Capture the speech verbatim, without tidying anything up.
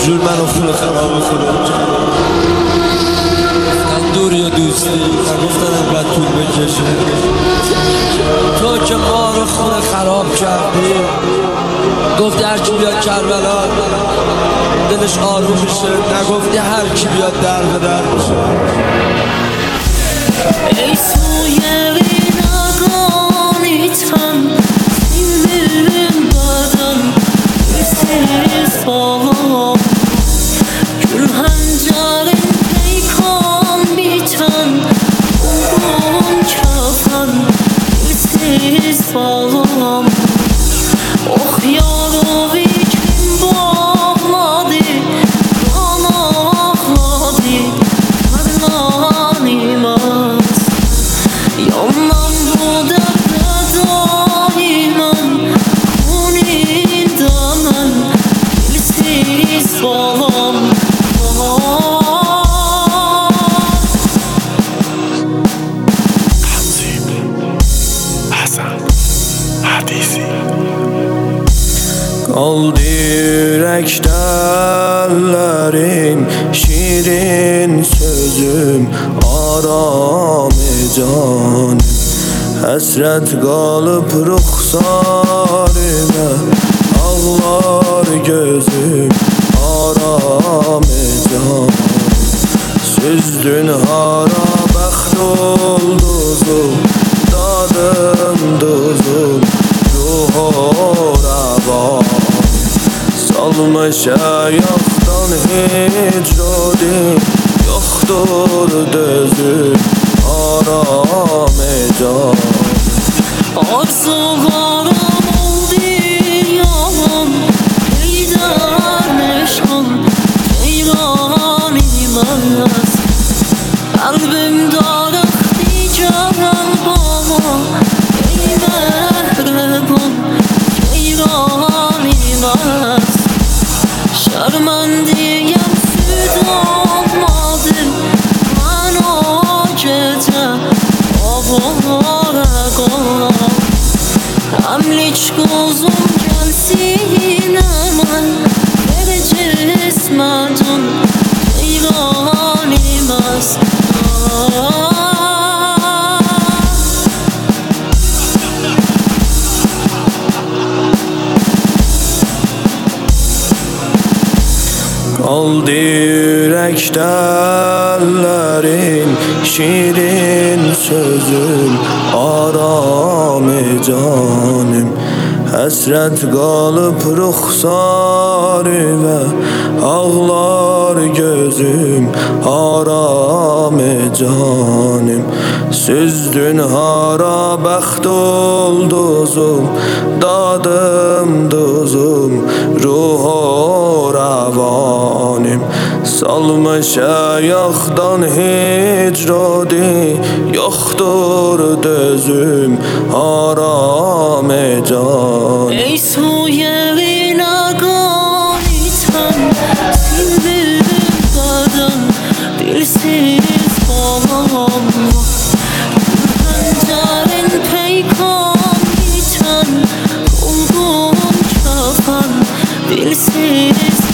جور من و خون خراب خودت گفتن دور یا دوستی نگفتن انقدر طول بکشه تو که ما رو خون خراب کردی گفتی هر کی بیاد کربلا دلش آروم میشه نگفتی هر کی بیاد در به در میشه ای سوی نگانیتم سیلیم بدن بسیز بالام گل هنجرین پیکان بیتن اون کفن بسیز بالام اخ یارو بیکن باغلادی kan ağladı karnanimaz yandan bu derde daimem kuninden ben dilsiz balam Tanzim Hasan Hadisi Kaldı yürekte ellerim, şirin sözüm, aram-ı canım. Hasret kalıp ruhsarıma, ağlar gözüm, aram-ı canım. Süzdün hara bəxt olduzum, dadım duzum, ruhu revan. Salmış ayaktan hicrodi, yoktur dözüm, aram-ı can. arzularım oldu yalan Eyder neşan ceyran imez Kalbim darık diyeceğim bana Ey mehrebun ceyran imez Şermendiyem süt olmadım Ben o gece avara kalam Emliç kuzum gelsin hemen Vereceğiz medun ceyran imez Kaldı yürekte ellerim, şirin sözüm, aram-ı canım. Hasret kalıp ruhsarıma, ağlar gözüm, aram-ı canım. Süzdün hara bəxt olduzum, dadım duzum, ruhu revanim. Salmış ayaktan hicrodi, yoktur dözüm, aram-ı can. Ey su yerine galitem Sildim beden dilsiz balam Pencerin peykan biten Olgun kefen dilsiz